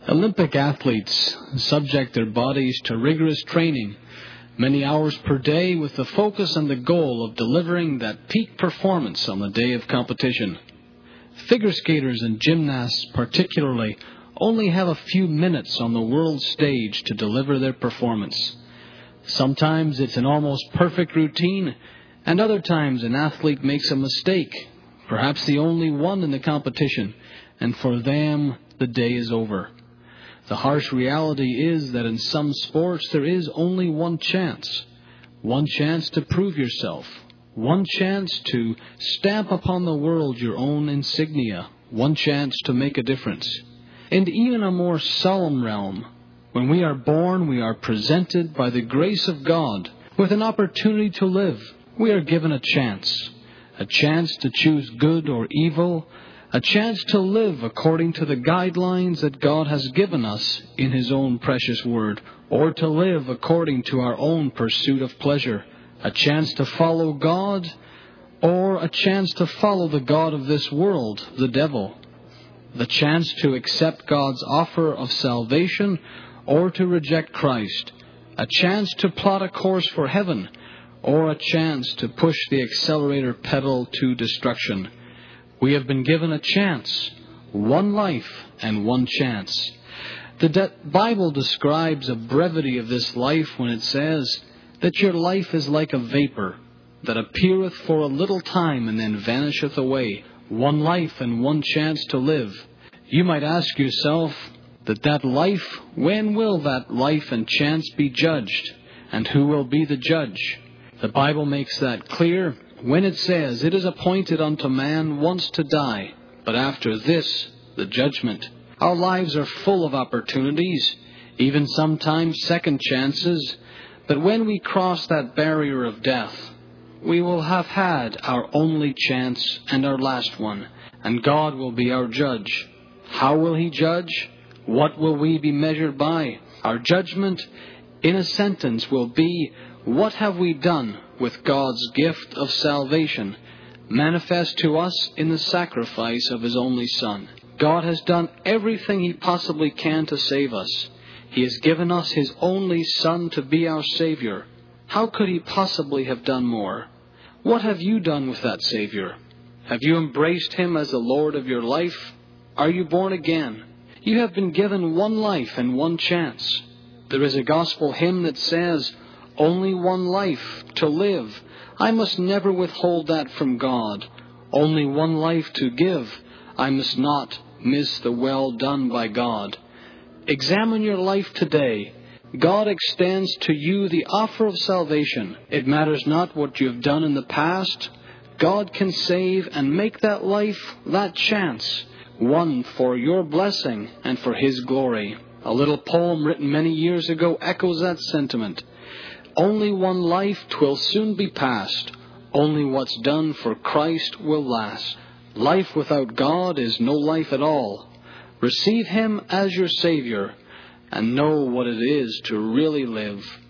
Olympic athletes subject their bodies to rigorous training, many hours per day, with the focus and the goal of delivering that peak performance on the day of competition. Figure skaters and gymnasts particularly only have a few minutes on the world stage to deliver their performance. Sometimes it's an almost perfect routine, and other times an athlete makes a mistake, perhaps the only one in the competition, and for them the day is over. The harsh reality is that in some sports there is only one chance to prove yourself, one chance to stamp upon the world your own insignia, one chance to make a difference. And even a more solemn realm, when we are born, we are presented by the grace of God with an opportunity to live. We are given a chance to choose good or evil, a chance to live according to the guidelines that God has given us in His own precious Word, or to live according to our own pursuit of pleasure, a chance to follow God, or a chance to follow the god of this world, the devil, the chance to accept God's offer of salvation, or to reject Christ, a chance to plot a course for heaven, or a chance to push the accelerator pedal to destruction. We have been given a chance, one life and one chance. The Bible describes a brevity of this life when it says that your life is like a vapor that appeareth for a little time and then vanisheth away. One life and one chance to live. You might ask yourself that life, when will that life and chance be judged? And who will be the judge? The Bible makes that clear when it says, "It is appointed unto man once to die, but after this, the judgment." Our lives are full of opportunities, even sometimes second chances, but when we cross that barrier of death, we will have had our only chance and our last one, and God will be our judge. How will He judge? What will we be measured by? Our judgment, in a sentence, will be, what have we done with God's gift of salvation, manifest to us in the sacrifice of His only Son? God has done everything He possibly can to save us. He has given us His only Son to be our Savior. How could He possibly have done more? What have you done with that Savior? Have you embraced Him as the Lord of your life? Are you born again? You have been given one life and one chance. There is a gospel hymn that says, "Only one life to live. I must never withhold that from God. Only one life to give. I must not miss the well done by God." Examine your life today. God extends to you the offer of salvation. It matters not what you have done in the past. God can save and make that life, that chance, one for your blessing and for His glory. A little poem written many years ago echoes that sentiment. Only one life, 'twill soon be past. Only what's done for Christ will last. Life without God is no life at all. Receive Him as your Savior and know what it is to really live.